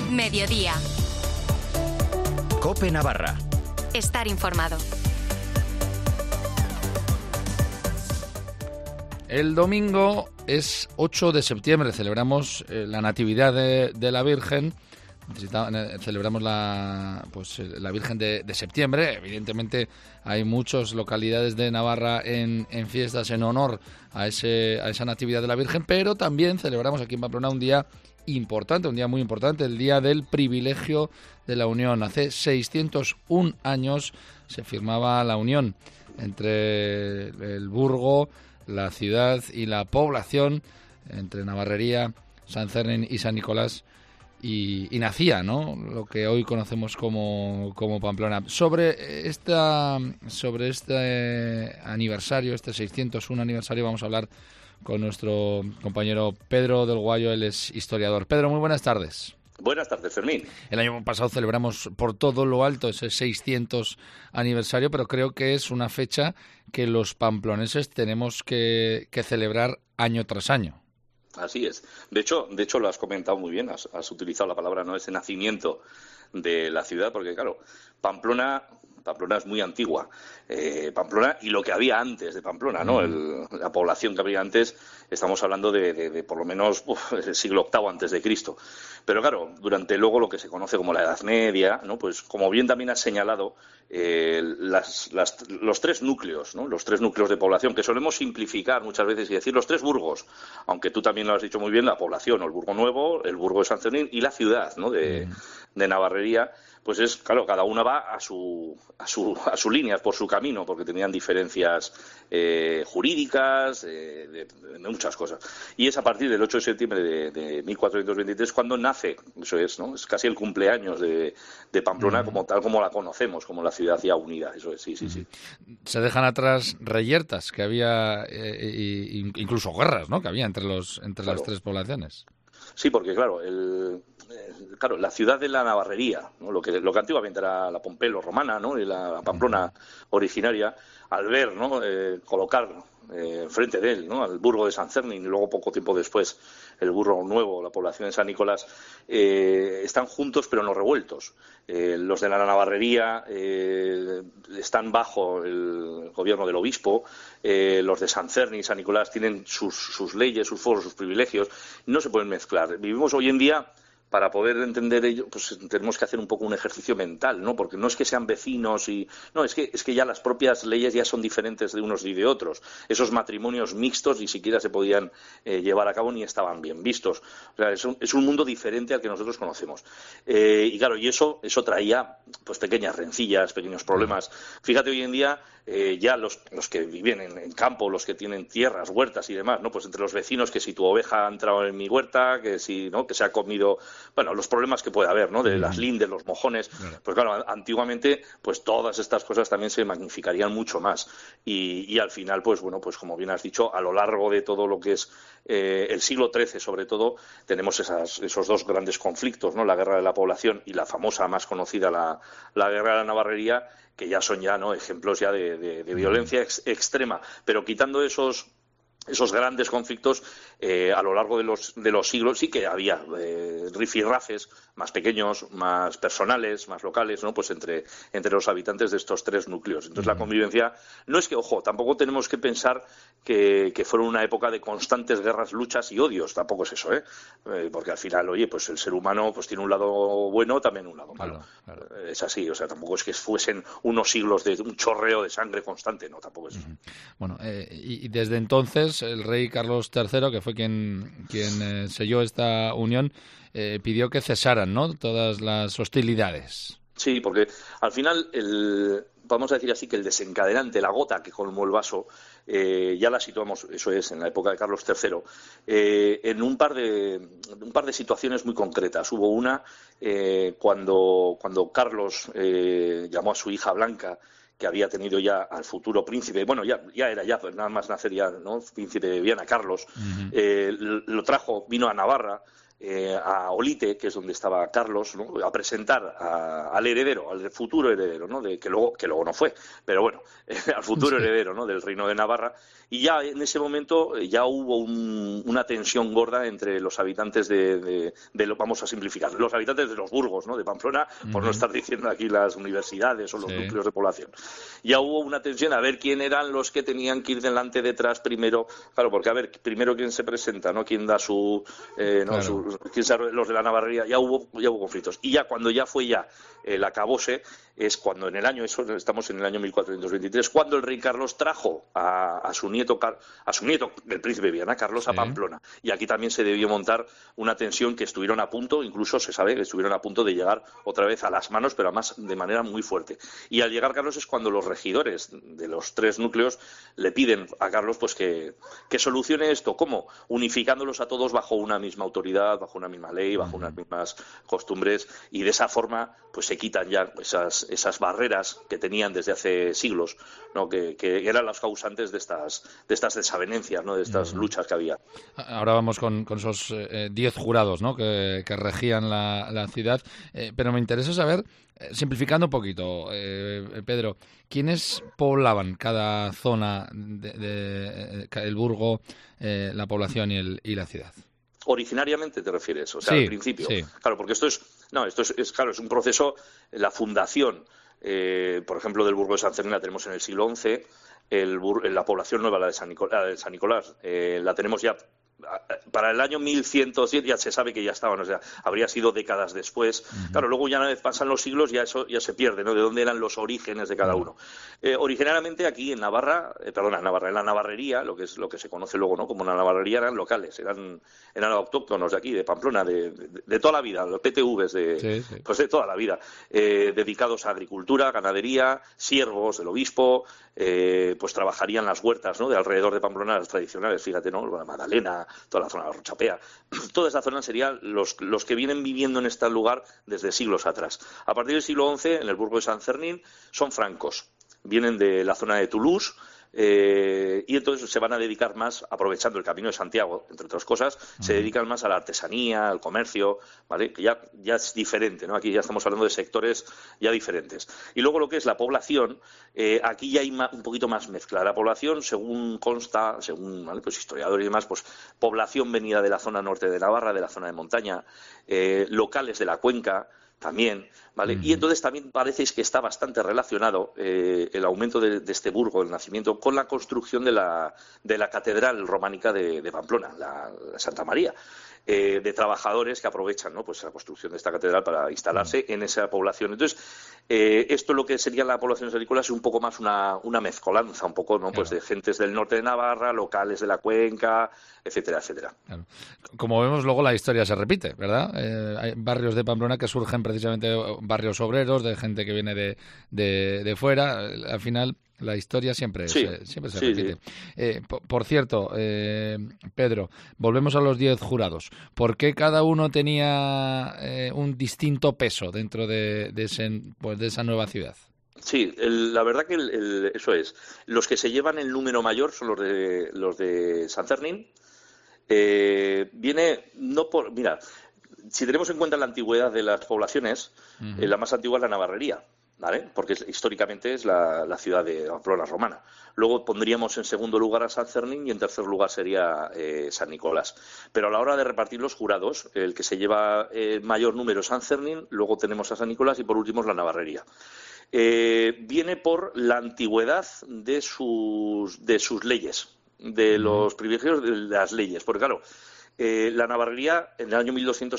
Mediodía. COPE Navarra. Estar informado. El domingo es 8 de septiembre, celebramos la Natividad de la Virgen. Celebramos la Virgen de septiembre. Evidentemente hay muchas localidades de Navarra en fiestas en honor a esa Natividad de la Virgen, pero también celebramos aquí en Pamplona un día importante, un día muy importante, el Día del Privilegio de la Unión. Hace 601 años se firmaba la unión entre el burgo, la ciudad y la población, entre Navarrería, San Cernin y San Nicolás, y nacía, ¿no?, lo que hoy conocemos como Pamplona. Sobre este aniversario, este 601 aniversario, vamos a hablar con nuestro compañero Pedro del Guayo. Él es historiador. Pedro, muy buenas tardes. Buenas tardes, Fermín. El año pasado celebramos por todo lo alto ese 600 aniversario, pero creo que es una fecha que los pamploneses tenemos que celebrar año tras año. Así es. De hecho lo has comentado muy bien, has utilizado la palabra, ¿no?, ese nacimiento de la ciudad, porque claro, Pamplona es muy antigua. Pamplona y lo que había antes de Pamplona, ¿no? La población que había antes, estamos hablando de por lo menos el siglo VIII antes de Cristo. Pero claro, durante luego lo que se conoce como la Edad Media, ¿no?, pues como bien también has señalado, los tres núcleos, ¿no?, los tres núcleos de población, que solemos simplificar muchas veces y decir los tres burgos, aunque tú también lo has dicho muy bien, la población, o el burgo nuevo, el burgo de San Cernín y la ciudad, ¿no?, de Navarrería. Pues es, claro, cada una va a su línea, por su camino, porque tenían diferencias jurídicas, de muchas cosas. Y es a partir del 8 de septiembre de 1423 cuando nace, eso es, ¿no?, es casi el cumpleaños de Pamplona, como tal como la conocemos, como la ciudad ya unida, eso es, sí. Se dejan atrás reyertas que había, incluso guerras, ¿no?, que había entre las tres poblaciones. Sí, porque claro, la ciudad de la Navarrería, ¿no?, lo que antiguamente era la Pompelo romana, ¿no?, y la Pamplona originaria, al ver, ¿no?, colocar frente de él, ¿no?, al burgo de San Cernin y luego poco tiempo después el burgo nuevo, la población de San Nicolás, están juntos pero no revueltos. Los de la Navarrería están bajo el gobierno del obispo, los de San Cernin y San Nicolás tienen sus leyes, sus foros, sus privilegios, no se pueden mezclar. Vivimos hoy en día, para poder entender ello, pues tenemos que hacer un poco un ejercicio mental, ¿no? Porque no es que sean vecinos no, es que ya las propias leyes ya son diferentes de unos y de otros. Esos matrimonios mixtos ni siquiera se podían llevar a cabo ni estaban bien vistos. O sea, es un mundo diferente al que nosotros conocemos. Y claro, y eso traía pues pequeñas rencillas, pequeños problemas. Fíjate hoy en día, ya los que viven en campo, los que tienen tierras, huertas y demás, ¿no? Pues entre los vecinos, que si tu oveja ha entrado en mi huerta, que si, ¿no?, que se ha comido, bueno, los problemas que puede haber, ¿no?, de las lindes, los mojones. Pues claro, antiguamente pues todas estas cosas también se magnificarían mucho más y al final, pues bueno, pues como bien has dicho, a lo largo de todo lo que es el siglo XIII sobre todo, tenemos esos dos grandes conflictos, ¿no?, la guerra de la población y la famosa, más conocida, la guerra de la Navarrería, que ya son ¿no?, ejemplos ya de violencia extrema, pero quitando esos grandes conflictos, a lo largo de los siglos sí que había rifirrafes más pequeños, más personales, más locales, ¿no?, pues entre los habitantes de estos tres núcleos. Entonces la convivencia no es que, ojo, tampoco tenemos que pensar que fueron una época de constantes guerras, luchas y odios, tampoco es eso, porque al final, oye, pues el ser humano pues tiene un lado bueno, también un lado malo. Claro. Es así, o sea, tampoco es que fuesen unos siglos de un chorreo de sangre constante, no, tampoco es eso. Bueno, y desde entonces el rey Carlos III, que fue quien selló esta unión, pidió que cesaran, ¿no?, todas las hostilidades. Sí, porque al final vamos a decir así, que el desencadenante, la gota que colmó el vaso, ya la situamos, eso es, en la época de Carlos III, en un par de situaciones muy concretas. Hubo una cuando Carlos llamó a su hija Blanca, que había tenido ya al futuro príncipe, bueno, ya era pues nada más nacer ya, ¿no?, príncipe de Viana, Carlos, lo trajo, vino a Navarra, a Olite, que es donde estaba Carlos, ¿no? A presentar al heredero, al futuro heredero, ¿no? Que luego no fue, pero bueno, al futuro heredero, ¿no? Del reino de Navarra. Y ya en ese momento ya hubo una tensión gorda entre los habitantes vamos a simplificar, los habitantes de los burgos, ¿no? De Pamplona, por no estar diciendo aquí las universidades o los núcleos de población. Ya hubo una tensión a ver quién eran los que tenían que ir delante, detrás, primero. Claro, porque a ver, primero quién se presenta, ¿no? Quién da los de la Navarrería. Ya hubo conflictos. Y ya cuando ya fue el acabose, es cuando estamos en el año 1423, cuando el rey Carlos trajo a su nieto, el príncipe Viana, Carlos, a Pamplona. Y aquí también se debió montar una tensión que estuvieron a punto, incluso se sabe que estuvieron a punto de llegar otra vez a las manos, pero además de manera muy fuerte. Y al llegar Carlos es cuando los regidores de los 3 núcleos le piden a Carlos pues que solucione esto. ¿Cómo? Unificándolos a todos bajo una misma autoridad, bajo una misma ley, bajo unas mismas costumbres, y de esa forma pues se quitan ya esas barreras que tenían desde hace siglos, ¿no? que eran los causantes de estas desavenencias, ¿no? De estas luchas que había. Ahora vamos con esos 10 jurados, ¿no? que regían la ciudad, pero me interesa saber, simplificando un poquito, Pedro, ¿quiénes poblaban cada zona el burgo, la población y la ciudad? Originariamente te refieres, o sea, al principio. Sí. Claro, porque esto es un proceso, la fundación, por ejemplo, del burgo de Sancernin la tenemos en el siglo XI, la población nueva, la de San Nicolás, la tenemos ya para el año 1107, ya se sabe que ya estaban, o sea, habría sido décadas después. Claro, luego ya una vez pasan los siglos, ya eso ya se pierde, ¿no? De dónde eran los orígenes de cada uno. Originalmente aquí en Navarra, en la Navarrería, lo que se conoce luego, ¿no? Como la Navarrería, eran locales, eran autóctonos de aquí, de Pamplona, de toda la vida, los PTVs pues de toda la vida, dedicados a agricultura, ganadería, siervos del obispo, pues trabajarían las huertas, ¿no? De alrededor de Pamplona, las tradicionales, fíjate, ¿no? La Magdalena, toda la zona de la Rochapea, toda esa zona serían los que vienen viviendo en este lugar desde siglos atrás. A partir del siglo XI, en el burgo de Sancernin, son francos, vienen de la zona de Toulouse, y entonces se van a dedicar más, aprovechando el Camino de Santiago, entre otras cosas, se dedican más a la artesanía, al comercio, ¿vale? Que ya es diferente, ¿no? Aquí ya estamos hablando de sectores ya diferentes. Y luego lo que es la población, aquí ya hay un poquito más mezcla. La población, según consta, ¿vale? Pues historiadores y demás, pues población venida de la zona norte de Navarra, de la zona de montaña, locales de la cuenca, también, ¿vale? Y entonces también parece que está bastante relacionado el aumento de este burgo, el nacimiento, con la construcción de la catedral románica de Pamplona, la Santa María, de trabajadores que aprovechan, ¿no? Pues la construcción de esta catedral para instalarse en esa población. Entonces, esto lo que sería la población agrícola es un poco más una mezcolanza, un poco, ¿no? Pues de gentes del norte de Navarra, locales de la cuenca, etcétera, etcétera. Claro. Como vemos, luego la historia se repite, ¿verdad? Hay barrios de Pamplona que surgen precisamente barrios obreros, de gente que viene de fuera. Al final, la historia siempre se repite. Sí. Por cierto, Pedro, volvemos a los 10 jurados. ¿Por qué cada uno tenía un distinto peso dentro de esa nueva ciudad? Sí, la verdad que eso es. Los que se llevan el número mayor son los de Sancernin. Mira, si tenemos en cuenta la antigüedad de las poblaciones, la más antigua es la Navarrería, ¿vale? Porque históricamente es la ciudad de Pamplona romana. Luego pondríamos en segundo lugar a Sancernin y en tercer lugar sería San Nicolás. Pero a la hora de repartir los jurados, el que se lleva mayor número es Sancernin, luego tenemos a San Nicolás y por último es la Navarrería. Viene por la antigüedad de sus leyes, de los privilegios de las leyes, porque claro, la Navarrería en el año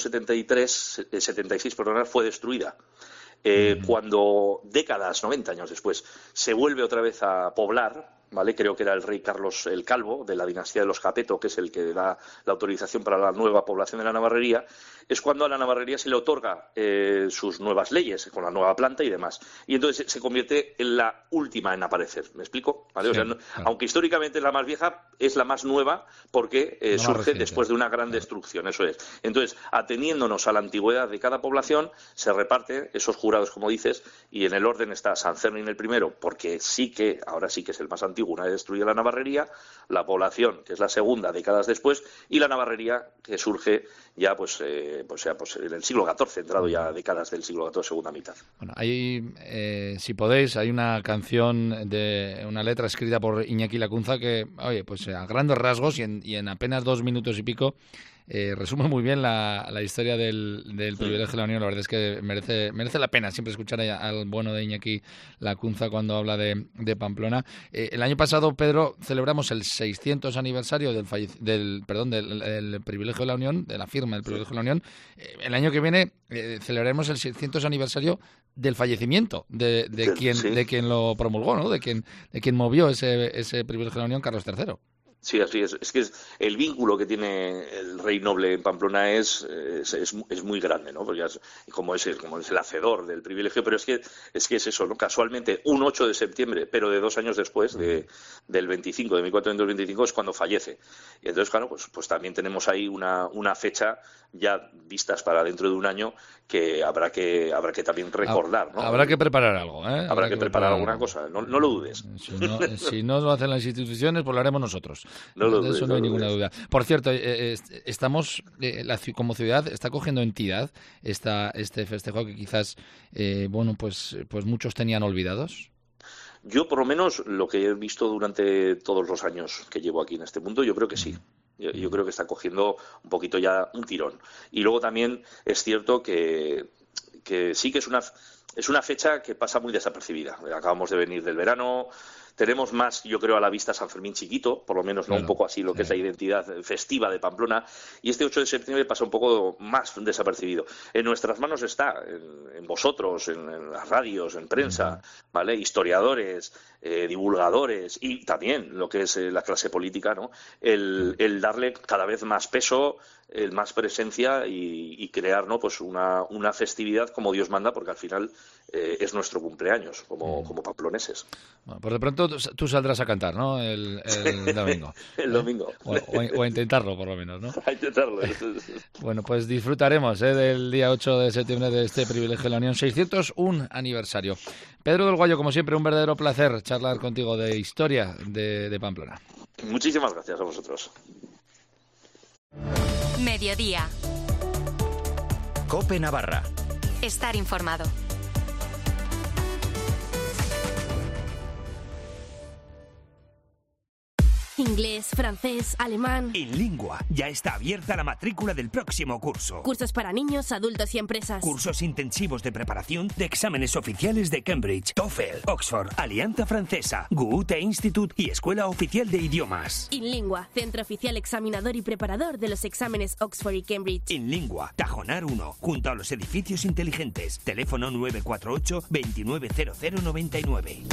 76 fue destruida. Cuando 90 años después, se vuelve otra vez a poblar, ¿vale? Creo que era el rey Carlos el Calvo, de la dinastía de los Capeto, que es el que da la autorización para la nueva población de la Navarrería, es cuando a la Navarrería se le otorga sus nuevas leyes, con la nueva planta y demás. Y entonces se convierte en la última en aparecer. ¿Me explico? ¿Vale? Sí, o sea, claro. Aunque históricamente es la más vieja, es la más nueva porque surge después de una gran destrucción. Eso es. Entonces, ateniéndonos a la antigüedad de cada población, se reparte esos jurados, como dices, y en el orden está Sancernin el primero, porque ahora sí que es el más antiguo, antiguo una vez destruida la navarrería, la población, que es la segunda, décadas después, y la navarrería, que surge ya en el siglo XIV, entrado ya décadas del siglo XIV, segunda mitad. Bueno, si podéis, hay una canción de una letra escrita por Iñaki Lacunza que, oye, pues a grandes rasgos y en apenas 2 minutos y pico resume muy bien la historia del privilegio de la Unión. La verdad es que merece la pena siempre escuchar al bueno de Iñaki Lacunza cuando habla de Pamplona. El año pasado, Pedro, celebramos el 600 aniversario del privilegio de la Unión, de la firma del privilegio de la Unión. El año que viene celebraremos el 600 aniversario del fallecimiento de quien lo promulgó, ¿no? De quien movió ese privilegio de la Unión, Carlos III. Sí, así es. Es que el vínculo que tiene el rey noble en Pamplona es muy grande, ¿no? Porque como es el hacedor del privilegio, pero es que es eso, ¿no? Casualmente, un 8 de septiembre, pero de 2 años después, del 25, de 1425, es cuando fallece. Y entonces, claro, pues también tenemos ahí una fecha ya vistas para dentro de un año que habrá que también recordar, ¿no? Habrá que preparar algo, ¿eh? Habrá que preparar alguna cosa, no lo dudes. Si no lo hacen las instituciones, pues lo haremos nosotros. No lo de eso no hay ninguna duda. Por cierto, como ciudad está cogiendo entidad este festejo que quizás pues muchos tenían olvidados. Yo, por lo menos, lo que he visto durante todos los años que llevo aquí en este mundo, yo creo que sí. Yo creo que está cogiendo un poquito ya un tirón. Y luego también es cierto que sí que es una fecha que pasa muy desapercibida. Acabamos de venir del verano. Tenemos más, yo creo, a la vista San Fermín chiquito, por lo menos, ¿no? Un poco así lo que es la identidad festiva de Pamplona. Y este 8 de septiembre pasa un poco más desapercibido. En nuestras manos está, en vosotros, en las radios, en prensa, ¿vale? Historiadores, divulgadores y también lo que es la clase política, ¿no? El darle cada vez más peso, más presencia y crear, ¿no? Pues una festividad como Dios manda, porque al final es nuestro cumpleaños como pamploneses. Bueno, pues de pronto tú saldrás a cantar, ¿no? El domingo. El domingo. O a intentarlo, por lo menos, ¿no? A intentarlo. Bueno, pues disfrutaremos del día 8 de septiembre de este privilegio de la Unión. 601 aniversario. Pedro del Guayo, como siempre, un verdadero placer charlar contigo de historia de Pamplona. Muchísimas gracias a vosotros. Mediodía. COPE Navarra. Estar informado. Inglés, francés, alemán... InLingua. Ya está abierta la matrícula del próximo curso. Cursos para niños, adultos y empresas. Cursos intensivos de preparación de exámenes oficiales de Cambridge, TOEFL, Oxford, Alianza Francesa, Goethe Institute y Escuela Oficial de Idiomas. InLingua, centro oficial examinador y preparador de los exámenes Oxford y Cambridge. InLingua, Tajonar 1, junto a los edificios inteligentes. Teléfono 948 290099.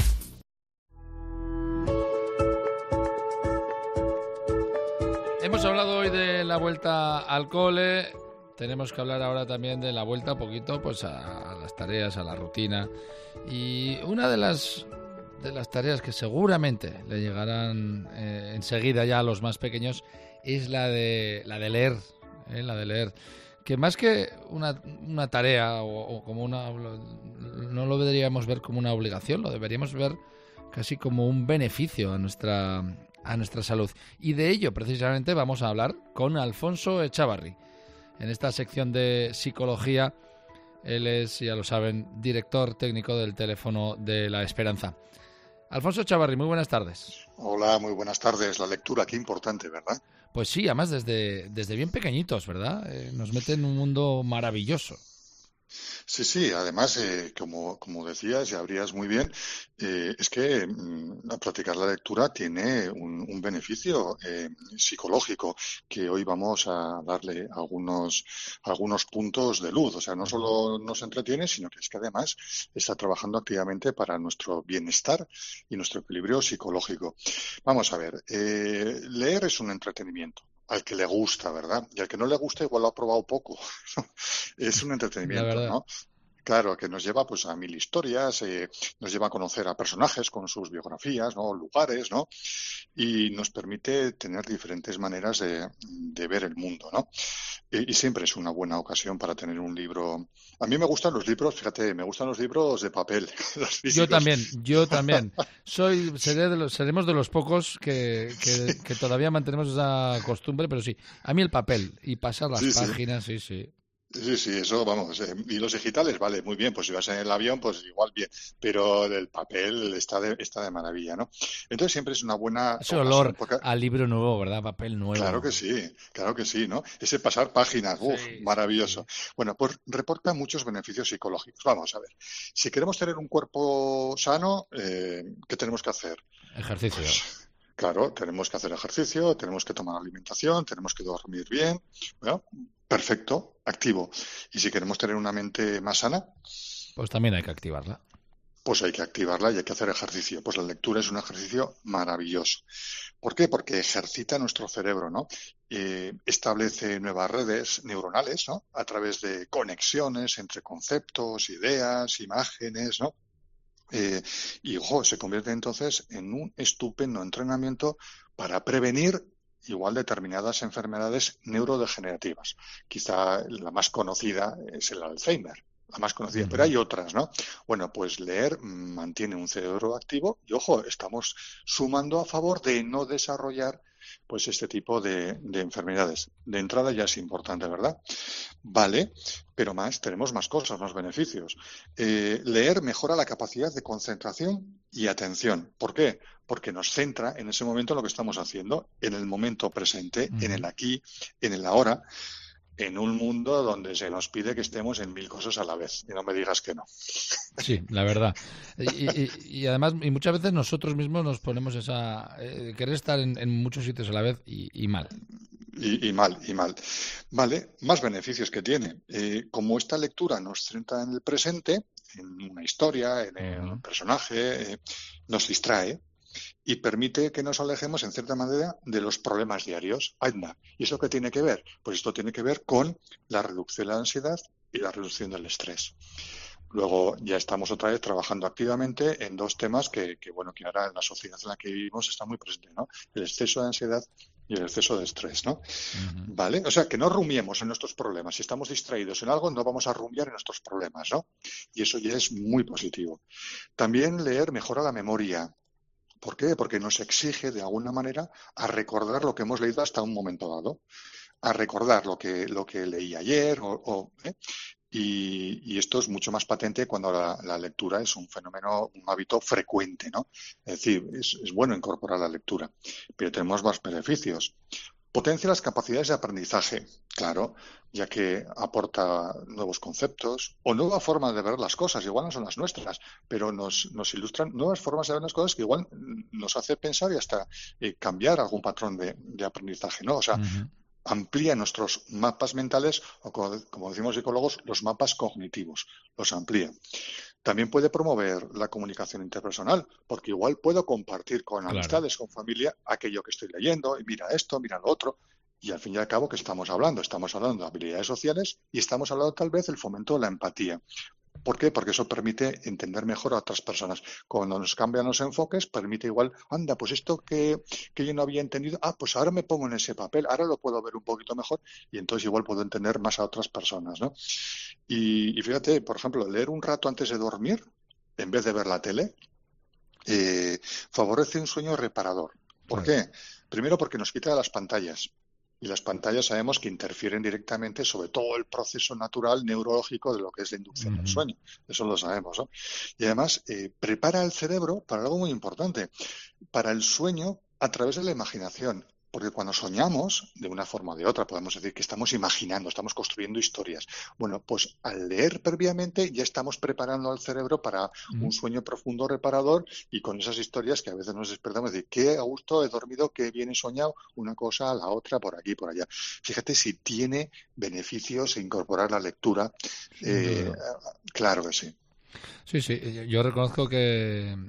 Hemos hablado hoy de la vuelta al cole. Tenemos que hablar ahora también de la vuelta un poquito pues a las tareas, a la rutina. Y una de las tareas que seguramente le llegarán enseguida ya a los más pequeños es la de leer, la de leer. Que más que una tarea o como no lo deberíamos ver como una obligación, lo deberíamos ver casi como un beneficio a nuestra salud. Y de ello, precisamente, vamos a hablar con Alfonso Echavarri. En esta sección de psicología, él es, ya lo saben, director técnico del Teléfono de la Esperanza. Alfonso Echavarri, muy buenas tardes. Hola, muy buenas tardes. La lectura, qué importante, ¿verdad? Pues sí, además desde bien pequeñitos, ¿verdad? Nos mete en un mundo maravilloso. Sí, además, como decías y abrías muy bien, es que practicar la lectura tiene un beneficio psicológico que hoy vamos a darle algunos puntos de luz. O sea, no solo nos entretiene, sino que es que además está trabajando activamente para nuestro bienestar y nuestro equilibrio psicológico. Vamos a ver, leer es un entretenimiento. Al que le gusta, ¿verdad? Y al que no le gusta igual lo ha probado poco. Es un entretenimiento, ¿no? Claro, que nos lleva pues a mil historias, nos lleva a conocer a personajes con sus biografías, ¿no? Lugares, ¿no? Y nos permite tener diferentes maneras de ver el mundo, ¿no? Y siempre es una buena ocasión para tener un libro. A mí me gustan los libros, fíjate, me gustan los libros de papel, los físicos. Yo también. Seremos de los pocos que todavía mantenemos esa costumbre, pero sí, a mí el papel y pasar las páginas, sí. Sí, eso, vamos. Y los digitales, vale, muy bien, pues si vas en el avión, pues igual bien. Pero el papel está de maravilla, ¿no? Entonces siempre es una buena ese olor al libro nuevo, ¿verdad? Papel nuevo. Claro que sí, ¿no? Ese pasar páginas, maravilloso. Sí. Bueno, pues reporta muchos beneficios psicológicos. Vamos a ver. Si queremos tener un cuerpo sano, ¿qué tenemos que hacer? Ejercicio. Pues, claro, tenemos que hacer ejercicio, tenemos que tomar alimentación, tenemos que dormir bien. Bueno, perfecto, activo. Y si queremos tener una mente más sana, pues también hay que activarla. Pues hay que activarla y hay que hacer ejercicio. Pues la lectura es un ejercicio maravilloso. ¿Por qué? Porque ejercita nuestro cerebro, ¿no? Establece nuevas redes neuronales, ¿no? A través de conexiones entre conceptos, ideas, imágenes, ¿no? Y se convierte entonces en un estupendo entrenamiento para prevenir igual determinadas enfermedades neurodegenerativas. Quizá la más conocida es el Alzheimer, la más conocida, pero hay otras, ¿no? Bueno, pues leer mantiene un cerebro activo y, estamos sumando a favor de no desarrollar pues este tipo de enfermedades. De entrada ya es importante, ¿verdad? Vale, pero tenemos más cosas, más beneficios. Leer mejora la capacidad de concentración y atención. ¿Por qué? Porque nos centra en ese momento lo que estamos haciendo, en el momento presente, en el aquí, en el ahora, en un mundo donde se nos pide que estemos en 1000 cosas a la vez. Y no me digas que no. Sí, la verdad. Y además, y muchas veces nosotros mismos nos ponemos querer estar en muchos sitios a la vez y mal. Y mal. Vale, más beneficios que tiene. Como esta lectura nos centra en el presente, en una historia, en el personaje, nos distrae y permite que nos alejemos, en cierta manera, de los problemas diarios. Anda. ¿Y eso qué tiene que ver? Pues esto tiene que ver con la reducción de la ansiedad y la reducción del estrés. Luego ya estamos otra vez trabajando activamente en dos temas que ahora en la sociedad en la que vivimos está muy presente, ¿no? El exceso de ansiedad y el exceso de estrés, ¿no? ¿Vale? O sea, que no rumiemos en nuestros problemas. Si estamos distraídos en algo, no vamos a rumiar en nuestros problemas, ¿no? Y eso ya es muy positivo. También leer mejora la memoria. ¿Por qué? Porque nos exige, de alguna manera, a recordar lo que hemos leído hasta un momento dado. A recordar lo que leí ayer Y esto es mucho más patente cuando la lectura es un fenómeno, un hábito frecuente, ¿no? Es decir, es bueno incorporar la lectura, pero tenemos más beneficios. Potencia las capacidades de aprendizaje, claro, ya que aporta nuevos conceptos o nuevas formas de ver las cosas, igual no son las nuestras, pero nos ilustran nuevas formas de ver las cosas que igual nos hace pensar y hasta cambiar algún patrón de aprendizaje, ¿no? O sea, amplía nuestros mapas mentales o, como decimos psicólogos, los mapas cognitivos, los amplía. También puede promover la comunicación interpersonal, porque igual puedo compartir con amistades, con familia, aquello que estoy leyendo, y mira esto, mira lo otro, y al fin y al cabo, ¿qué estamos hablando? Estamos hablando de habilidades sociales y estamos hablando tal vez del fomento de la empatía. ¿Por qué? Porque eso permite entender mejor a otras personas. Cuando nos cambian los enfoques, permite igual, anda, pues esto que yo no había entendido, pues ahora me pongo en ese papel, ahora lo puedo ver un poquito mejor y entonces igual puedo entender más a otras personas, ¿no? Y fíjate, por ejemplo, leer un rato antes de dormir, en vez de ver la tele, favorece un sueño reparador. ¿Por qué? Primero porque nos quita las pantallas. Y las pantallas sabemos que interfieren directamente sobre todo el proceso natural neurológico de lo que es la inducción del sueño. Eso lo sabemos, ¿no? Y además prepara el cerebro para algo muy importante, para el sueño a través de la imaginación. Porque cuando soñamos, de una forma o de otra, podemos decir que estamos imaginando, estamos construyendo historias. Bueno, pues al leer previamente ya estamos preparando al cerebro para un sueño profundo, reparador, y con esas historias que a veces nos despertamos de qué a gusto he dormido, qué bien he soñado, una cosa a la otra, por aquí, por allá. Fíjate si tiene beneficios incorporar la lectura. Claro que sí. Sí, yo reconozco que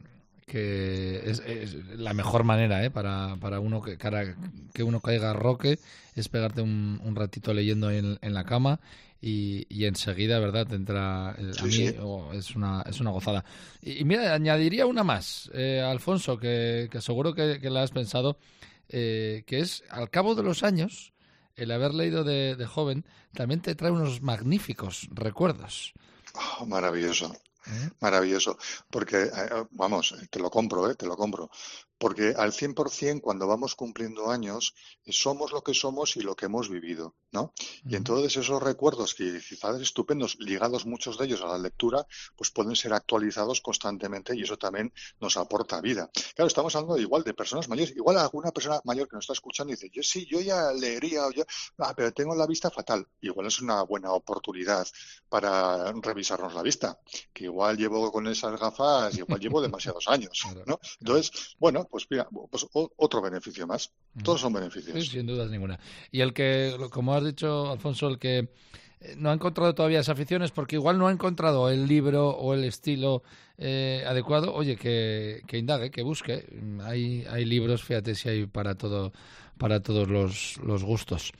es la mejor manera para uno que uno caiga roque es pegarte un ratito leyendo en la cama y enseguida, ¿verdad? Te entra es una gozada. Y mira, añadiría una más, Alfonso, que seguro que la has pensado, que es, al cabo de los años, el haber leído de joven también te trae unos magníficos recuerdos. Oh, maravilloso. Maravilloso, porque, vamos, te lo compro, porque al 100% cuando vamos cumpliendo años somos lo que somos y lo que hemos vivido, ¿no? Y entonces esos recuerdos que quizás estupendos, ligados muchos de ellos a la lectura, pues pueden ser actualizados constantemente y eso también nos aporta vida. Claro, estamos hablando igual de personas mayores, igual alguna persona mayor que nos está escuchando y dice, yo ya leería, pero tengo la vista fatal. Igual es una buena oportunidad para revisarnos la vista, que igual llevo con esas gafas, igual llevo demasiados años, ¿no? Entonces, bueno, pues mira, pues otro beneficio más. Todos son beneficios. Sí, sin dudas ninguna. Y el que, como has dicho, Alfonso, el que no ha encontrado todavía esa afición es porque igual no ha encontrado el libro o el estilo adecuado, oye, que indague, que busque. Hay libros, fíjate si hay para todos los gustos.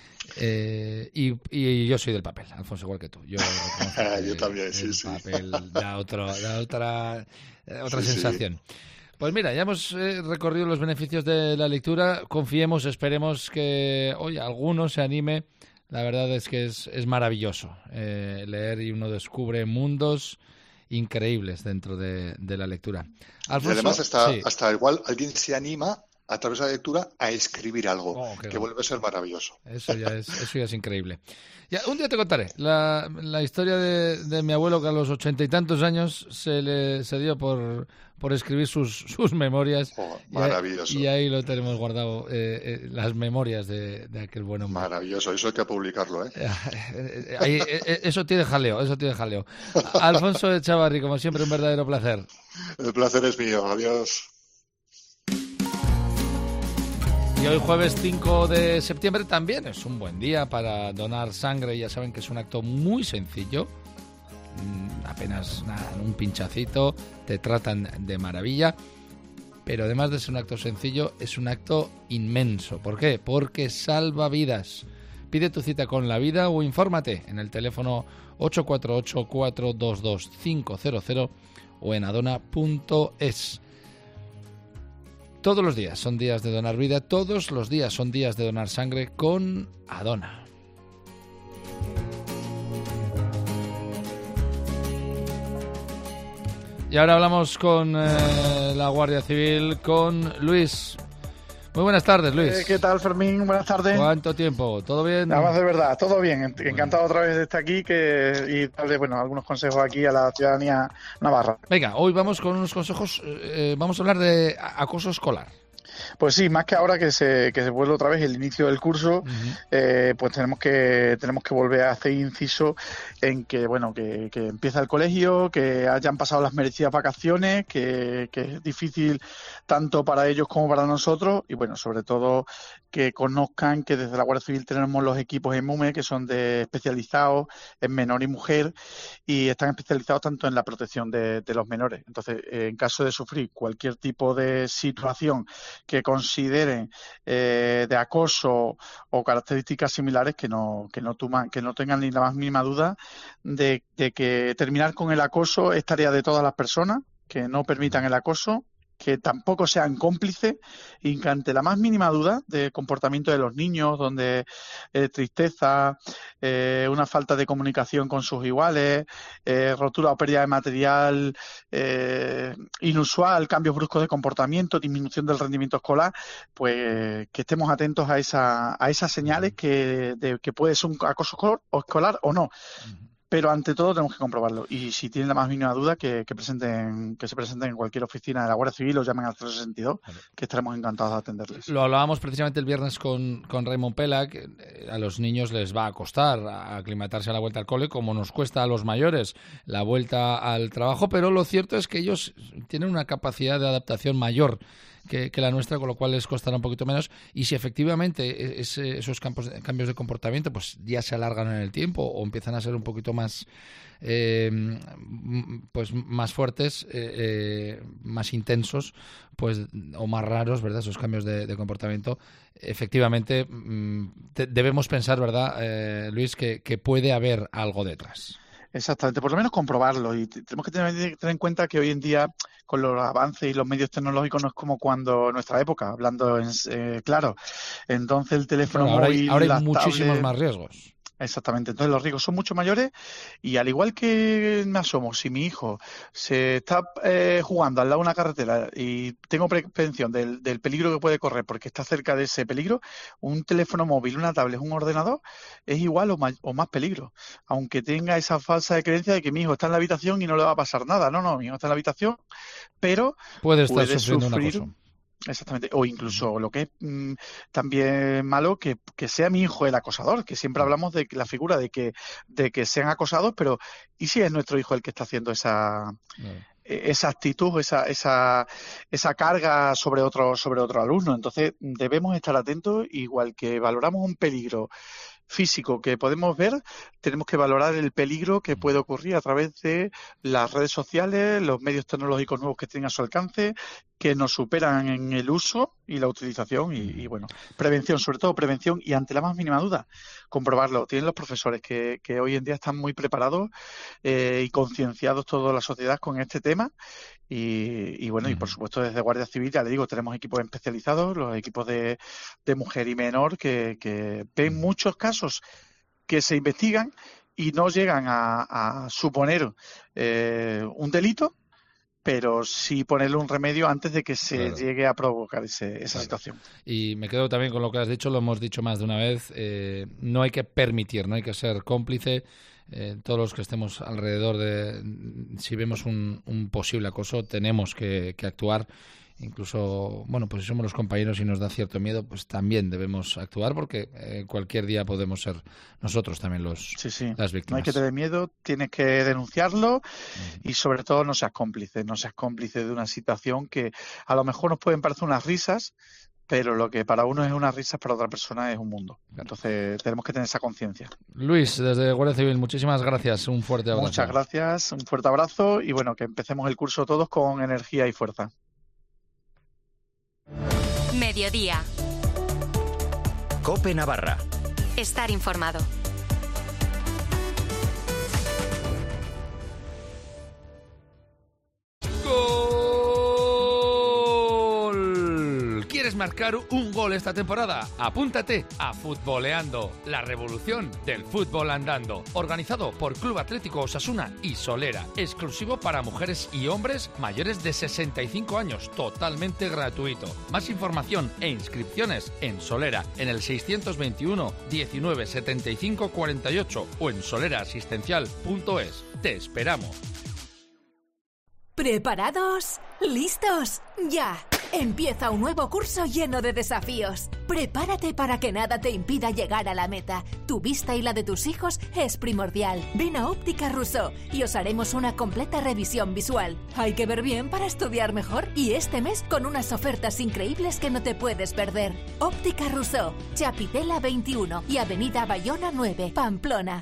Y yo soy del papel, Alfonso, igual que tú. Yo también, sí. El papel da otra sensación. Sí. Pues mira, ya hemos recorrido los beneficios de la lectura. Confiemos, esperemos que hoy alguno se anime. La verdad es que es maravilloso leer y uno descubre mundos increíbles dentro de la lectura. Alfonso, y además hasta igual alguien se anima a través de la lectura a escribir algo, que vuelve a ser maravilloso. Eso ya es increíble. Ya, un día te contaré la historia de mi abuelo, que a los 80 y tantos años se dio por escribir sus memorias. Maravilloso. Y ahí lo tenemos guardado, las memorias de aquel buen hombre. Maravilloso, eso hay que publicarlo, Eso tiene jaleo. Alfonso Echavarri, como siempre, un verdadero placer. El placer es mío, adiós. Y hoy jueves 5 de septiembre también es un buen día para donar sangre. Ya saben que es un acto muy sencillo, apenas un pinchacito, te tratan de maravilla, pero además de ser un acto sencillo, es un acto inmenso. ¿Por qué? Porque salva vidas. Pide tu cita con la vida o infórmate en el teléfono 848-422-500 o en adona.es. Todos los días son días de donar vida, todos los días son días de donar sangre con Adona. Y ahora hablamos con la Guardia Civil, con Luis. Muy buenas tardes, Luis. ¿Qué tal, Fermín? Buenas tardes. ¿Cuánto tiempo? ¿Todo bien? Nada más de verdad, todo bien. Encantado otra vez de estar aquí y darle algunos consejos aquí a la ciudadanía navarra. Venga, hoy vamos con unos consejos. Vamos a hablar de acoso escolar. Pues sí, más que ahora que se vuelve otra vez el inicio del curso, pues tenemos que volver a hacer inciso en que que empieza el colegio, que hayan pasado las merecidas vacaciones, que es difícil tanto para ellos como para nosotros y sobre todo que conozcan que desde la Guardia Civil tenemos los equipos EMUME que son especializados en menor y mujer y están especializados tanto en la protección de los menores. Entonces, en caso de sufrir cualquier tipo de situación que consideren de acoso o características similares, que no tengan ni la más mínima duda de que terminar con el acoso es tarea de todas las personas, que no permitan el acoso, que tampoco sean cómplices y que ante la más mínima duda de comportamiento de los niños, donde tristeza, una falta de comunicación con sus iguales, rotura o pérdida de material inusual, cambios bruscos de comportamiento, disminución del rendimiento escolar, pues que estemos atentos a esas señales que puede ser un acoso escolar o no. Pero ante todo tenemos que comprobarlo. Y si tienen la más mínima duda, que se presenten en cualquier oficina de la Guardia Civil o llamen al 062, que estaremos encantados de atenderles. Lo hablábamos precisamente el viernes con Raymond Pela, que a los niños les va a costar aclimatarse a la vuelta al cole, como nos cuesta a los mayores la vuelta al trabajo, pero lo cierto es que ellos tienen una capacidad de adaptación mayor que la nuestra, con lo cual les costará un poquito menos. Y si efectivamente esos cambios de comportamiento pues ya se alargan en el tiempo o empiezan a ser un poquito más pues más fuertes, más intensos, pues o más raros, ¿verdad? Esos cambios de comportamiento, efectivamente debemos pensar, ¿verdad, Luis, que puede haber algo detrás? Exactamente, por lo menos comprobarlo. Y tenemos que tener en cuenta que hoy en día, con los avances y los medios tecnológicos, no es como cuando en nuestra época, hablando claro. Entonces el teléfono móvil, ahora hay muchísimos más riesgos. Exactamente, entonces los riesgos son mucho mayores y al igual que me asomo, si mi hijo se está jugando al lado de una carretera y tengo prevención del peligro que puede correr porque está cerca de ese peligro, un teléfono móvil, una tablet, un ordenador es igual o más peligro, aunque tenga esa falsa creencia de que mi hijo está en la habitación y no le va a pasar nada. No, mi hijo está en la habitación, pero puede estar sufriendo un acoso. Exactamente, o incluso lo que es también malo, que sea mi hijo el acosador, que siempre hablamos de la figura de que sean acosados, pero ¿y si es nuestro hijo el que está haciendo esa actitud, esa carga sobre otro alumno? Entonces debemos estar atentos, igual que valoramos un peligro físico que podemos ver, tenemos que valorar el peligro que puede ocurrir a través de las redes sociales, los medios tecnológicos nuevos que tienen a su alcance, que nos superan en el uso y la utilización y bueno, prevención, sobre todo prevención, y ante la más mínima duda, comprobarlo. Tienen los profesores que hoy en día están muy preparados y concienciados toda la sociedad con este tema y bueno, y por supuesto desde Guardia Civil, ya le digo, tenemos equipos especializados, los equipos de mujer y menor que ven muchos casos que se investigan y no llegan a suponer un delito, pero sí ponerle un remedio antes de que se llegue a provocar esa situación. Y me quedo también con lo que has dicho, lo hemos dicho más de una vez, no hay que permitir, no hay que ser cómplice. Todos los que estemos alrededor si vemos un posible acoso, tenemos que actuar. Incluso, bueno, pues si somos los compañeros y nos da cierto miedo, pues también debemos actuar porque cualquier día podemos ser nosotros también las víctimas. No hay que tener miedo, tienes que denunciarlo y sobre todo no seas cómplice de una situación que a lo mejor nos pueden parecer unas risas, pero lo que para uno es unas risas, para otra persona es un mundo. Entonces tenemos que tener esa conciencia. Luis, desde Guardia Civil, muchísimas gracias, un fuerte abrazo. Muchas gracias, un fuerte abrazo y bueno, que empecemos el curso todos con energía y fuerza. Mediodía. COPE Navarra. Estar informado. ¿Quieres marcar un gol esta temporada? Apúntate a Futboleando, la revolución del fútbol andando. Organizado por Club Atlético Osasuna y Solera. Exclusivo para mujeres y hombres mayores de 65 años. Totalmente gratuito. Más información e inscripciones en Solera, en el 621 19 75 48 o en soleraasistencial.es. Te esperamos. ¿Preparados? ¿Listos? ¡Ya! Empieza un nuevo curso lleno de desafíos. Prepárate para que nada te impida llegar a la meta. Tu vista y la de tus hijos es primordial. Ven a Óptica Rousseau y os haremos una completa revisión visual. Hay que ver bien para estudiar mejor y este mes con unas ofertas increíbles que no te puedes perder. Óptica Rousseau, Chapitela 21 y Avenida Bayona 9, Pamplona.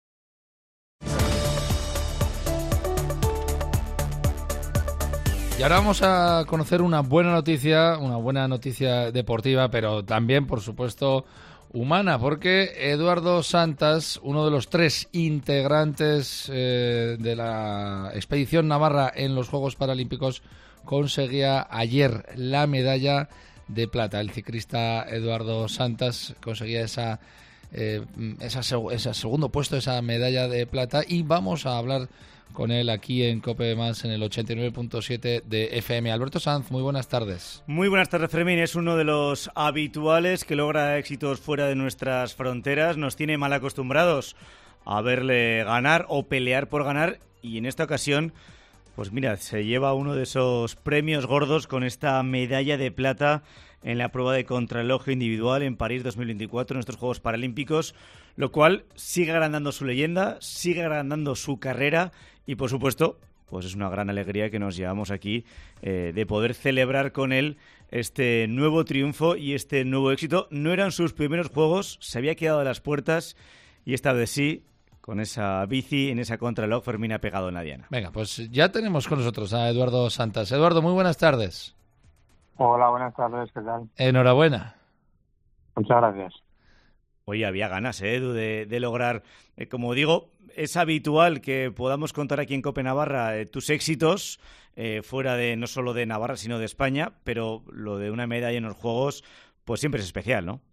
Y ahora vamos a conocer una buena noticia deportiva, pero también, por supuesto, humana, porque Eduardo Santas, uno de los 3 integrantes de la expedición navarra en los Juegos Paralímpicos, conseguía ayer la medalla de plata. El ciclista Eduardo Santas conseguía ese segundo puesto, esa medalla de plata, y vamos a hablar con él aquí en COPE Más en el 89.7 de FM. Alberto Sanz, muy buenas tardes. Muy buenas tardes, Fermín. Es uno de los habituales que logra éxitos fuera de nuestras fronteras. Nos tiene mal acostumbrados a verle ganar o pelear por ganar, y en esta ocasión, pues mira, se lleva uno de esos premios gordos con esta medalla de plata en la prueba de contrarreloj individual en París 2024, en estos Juegos Paralímpicos, lo cual sigue agrandando su leyenda, sigue agrandando su carrera y, por supuesto, pues es una gran alegría que nos llevamos aquí de poder celebrar con él este nuevo triunfo y este nuevo éxito. No eran sus primeros juegos, se había quedado a las puertas y esta vez sí, con esa bici en esa contrarreloj, Fermín ha pegado en la diana. Venga, pues ya tenemos con nosotros a Eduardo Santas. Eduardo, muy buenas tardes. Hola, buenas tardes, ¿qué tal? Enhorabuena. Muchas gracias. Oye, había ganas, Edu, de lograr, como digo, es habitual que podamos contar aquí en Cope Navarra tus éxitos, fuera de no solo de Navarra, sino de España, pero lo de una medalla en los Juegos, pues siempre es especial, ¿no?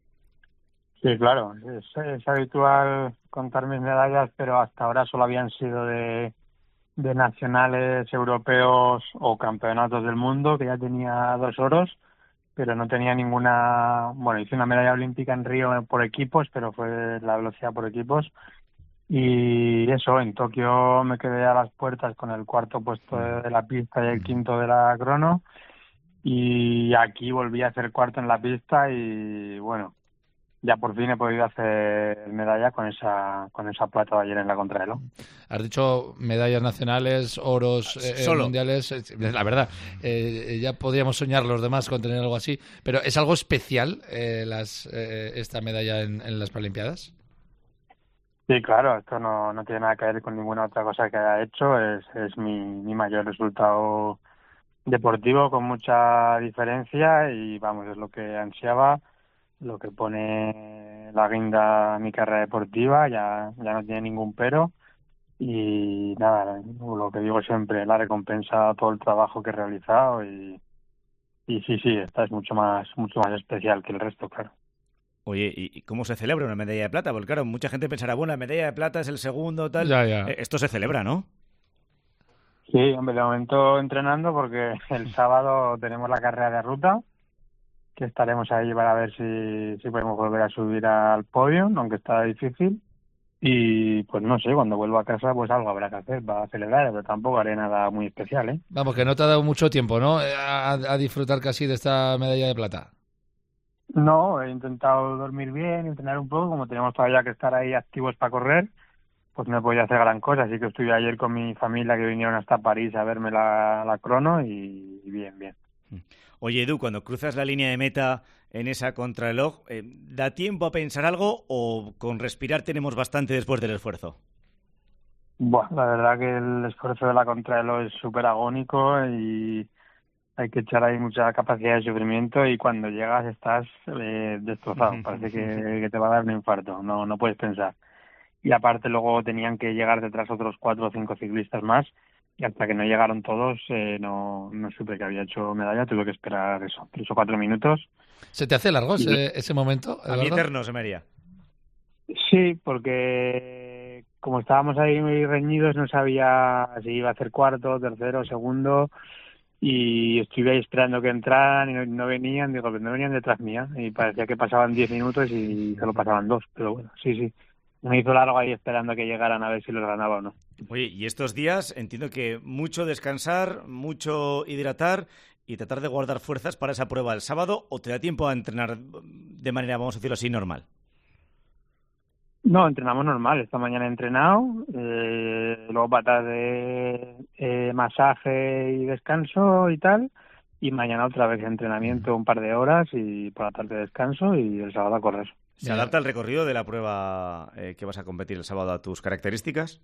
Sí, claro, es habitual contar mis medallas, pero hasta ahora solo habían sido de nacionales europeos o campeonatos del mundo, que ya tenía 2 oros, pero no tenía ninguna. Bueno, hice una medalla olímpica en Río por equipos, pero fue la velocidad por equipos. Y eso, en Tokio me quedé a las puertas con el 4º puesto de la pista y el 5º de la crono. Y aquí volví a hacer 4º en la pista y bueno, ya por fin he podido hacer medalla con esa plata de ayer en la contrarreloj. Has dicho medallas nacionales, oros mundiales. La verdad, ya podríamos soñar los demás con tener algo así. Pero ¿es algo especial esta medalla en las Paralimpiadas? Sí, claro. Esto no tiene nada que ver con ninguna otra cosa que haya hecho. Es mi mayor resultado deportivo, con mucha diferencia. Y vamos, es lo que ansiaba. Lo que pone la guinda a mi carrera deportiva, ya no tiene ningún pero. Y nada, lo que digo siempre, la recompensa a todo el trabajo que he realizado y sí, esta es mucho más especial que el resto, claro. Oye, ¿y cómo se celebra una medalla de plata? Porque claro, mucha gente pensará, bueno, la medalla de plata es el segundo, tal. Ya. Esto se celebra, ¿no? Sí, hombre, de momento entrenando porque el sábado tenemos la carrera de ruta, que estaremos ahí para ver si podemos volver a subir al podio, aunque está difícil. Y pues no sé, cuando vuelva a casa pues algo habrá que hacer para celebrar, pero tampoco haré nada muy especial, ¿eh? Vamos, que no te ha dado mucho tiempo, ¿no? A disfrutar casi de esta medalla de plata. No, he intentado dormir bien, entrenar un poco, como tenemos todavía que estar ahí activos para correr, pues no he podido hacer gran cosa, así que estuve ayer con mi familia que vinieron hasta París a verme la crono y bien. Oye, Edu, cuando cruzas la línea de meta en esa contrarreloj, ¿da tiempo a pensar algo o con respirar tenemos bastante después del esfuerzo? Bueno, la verdad que el esfuerzo de la contrarreloj es súper agónico y hay que echar ahí mucha capacidad de sufrimiento y cuando llegas estás destrozado, parece que te va a dar un infarto, no puedes pensar. Y aparte luego tenían que llegar detrás otros 4 o 5 ciclistas más. Y hasta que no llegaron todos, no supe que había hecho medalla. Tuve que esperar 3 o 4 minutos. ¿Se te hace largo ese momento, Eduardo? A mí eterno se me haría. Sí, porque como estábamos ahí muy reñidos, no sabía si iba a hacer 4º, 3º, 2º. Y estuve ahí esperando que entraran y no venían. Digo, pues no venían detrás mía. Y parecía que pasaban 10 minutos y solo pasaban 2. Pero bueno, sí. Me hizo largo ahí esperando a que llegaran a ver si los ganaba o no. Oye, y estos días entiendo que mucho descansar, mucho hidratar y tratar de guardar fuerzas para esa prueba el sábado, ¿o te da tiempo a entrenar de manera, vamos a decirlo así, normal? No, entrenamos normal. Esta mañana he entrenado, luego para tarde masaje y descanso y tal, y mañana otra vez entrenamiento un par de horas y por la tarde descanso y el sábado a correr. ¿Se adapta el recorrido de la prueba que vas a competir el sábado a tus características?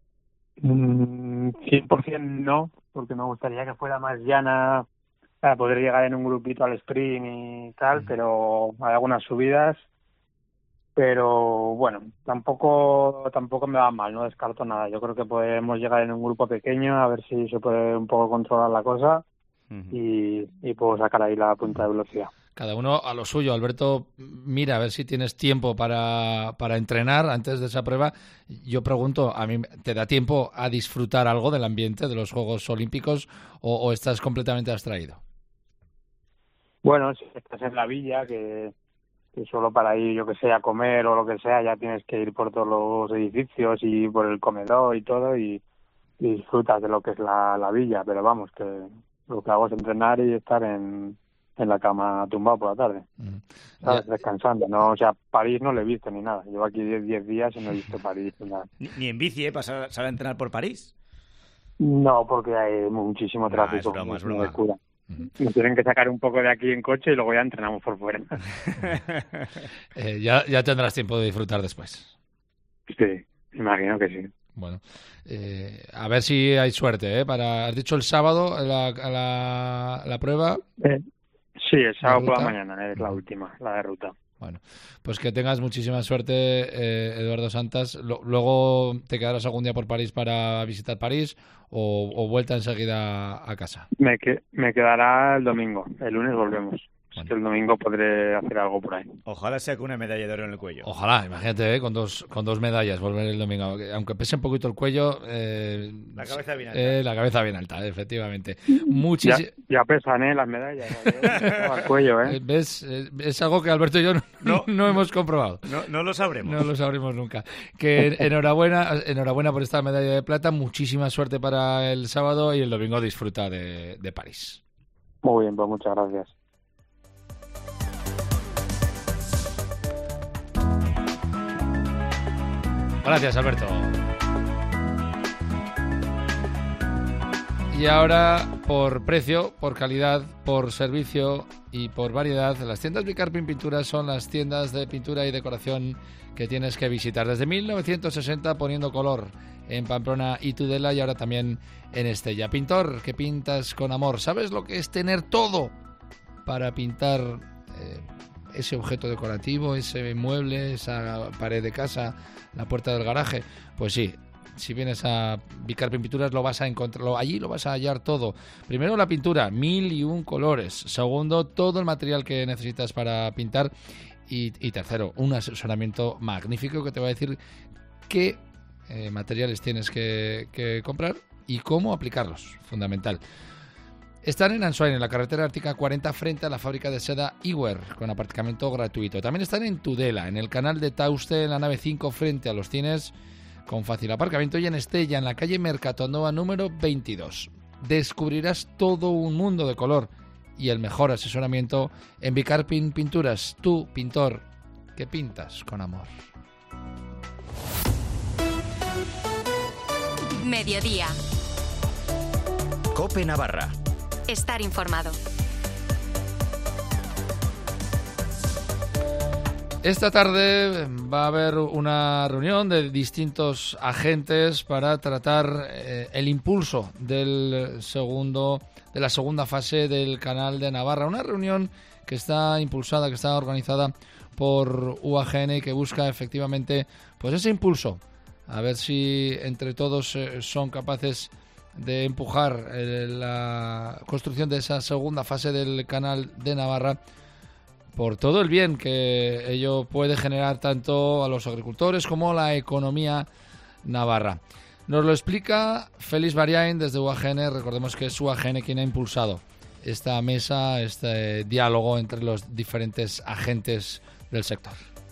100% no, porque me gustaría que fuera más llana para poder llegar en un grupito al sprint y tal, pero hay algunas subidas. Pero bueno, tampoco me va mal, no descarto nada. Yo creo que podemos llegar en un grupo pequeño a ver si se puede un poco controlar la cosa y puedo sacar ahí la punta de velocidad. Cada uno a lo suyo. Alberto, mira a ver si tienes tiempo para entrenar antes de esa prueba. Yo pregunto, ¿a mí te da tiempo a disfrutar algo del ambiente de los Juegos Olímpicos o estás completamente abstraído? Bueno, si estás en la villa, que solo para ir, yo que sé, a comer o lo que sea, ya tienes que ir por todos los edificios y por el comedor y todo y disfrutas de lo que es la villa. Pero vamos, que lo que hago es entrenar y estar en la cama tumbado por la tarde, ¿sabes? Descansando, ¿no? O sea, París no lo he visto ni nada. Llevo aquí 10 días y no he visto París ni nada. Ni en bici, pasar a entrenar por París. No, porque hay muchísimo tráfico. Es broma. Locura. Me tienen que sacar un poco de aquí en coche y luego ya entrenamos por fuera. Ya tendrás tiempo de disfrutar después. Sí, imagino que sí. Bueno, a ver si hay suerte, ¿eh? ¿Has dicho el sábado la prueba? Sí, el sábado por la mañana es la última, la de ruta. Bueno, pues que tengas muchísima suerte, Eduardo Santas. Luego te quedarás algún día por París para visitar París o vuelta enseguida a casa. Me quedará el domingo. El lunes volvemos. Bueno. El domingo podré hacer algo por ahí. Ojalá sea con una medalla de oro en el cuello. Ojalá, imagínate, con dos medallas volver el domingo. Aunque pese un poquito el cuello... la cabeza bien alta. La cabeza bien alta, efectivamente. Ya pesan, las medallas. Al cuello, ¿Ves? Es algo que Alberto y yo no hemos comprobado. No lo sabremos. No lo sabremos nunca. Que enhorabuena por esta medalla de plata. Muchísima suerte para el sábado y el domingo disfruta de París. Muy bien, pues muchas gracias. Gracias, Alberto. Y ahora, por precio, por calidad, por servicio y por variedad, las tiendas Bicarpin Pinturas son las tiendas de pintura y decoración que tienes que visitar. Desde 1960 poniendo color en Pamplona y Tudela y ahora también en Estella. Pintor, que pintas con amor. ¿Sabes lo que es tener todo para pintar ese objeto decorativo, ese mueble, esa pared de casa, la puerta del garaje? Pues sí, si vienes a Bicarpin Pinturas lo vas a encontrar, allí lo vas a hallar todo. Primero la pintura, 1001 colores. Segundo, todo el material que necesitas para pintar. Y tercero, un asesoramiento magnífico que te va a decir qué materiales tienes que comprar y cómo aplicarlos, fundamental. Están en Ansoain, en la carretera Ártica 40, frente a la fábrica de seda Iwer, con aparcamiento gratuito. También están en Tudela, en el canal de Tauste, en la nave 5, frente a los cines, con fácil aparcamiento, y en Estella, en la calle Mercatonoa número 22. Descubrirás todo un mundo de color y el mejor asesoramiento en Bicarpin Pinturas. Tú, pintor, que pintas con amor. Mediodía. COPE Navarra. Estar informado. Esta tarde va a haber una reunión de distintos agentes para tratar el impulso de la segunda fase del Canal de Navarra. Una reunión que está impulsada, que está organizada por UAGN y que busca efectivamente pues ese impulso. A ver si entre todos son capaces de empujar la construcción de esa segunda fase del Canal de Navarra por todo el bien que ello puede generar tanto a los agricultores como a la economía navarra. Nos lo explica Félix Bariain desde UAGN. Recordemos que es UAGN quien ha impulsado esta mesa, este diálogo entre los diferentes agentes del sector.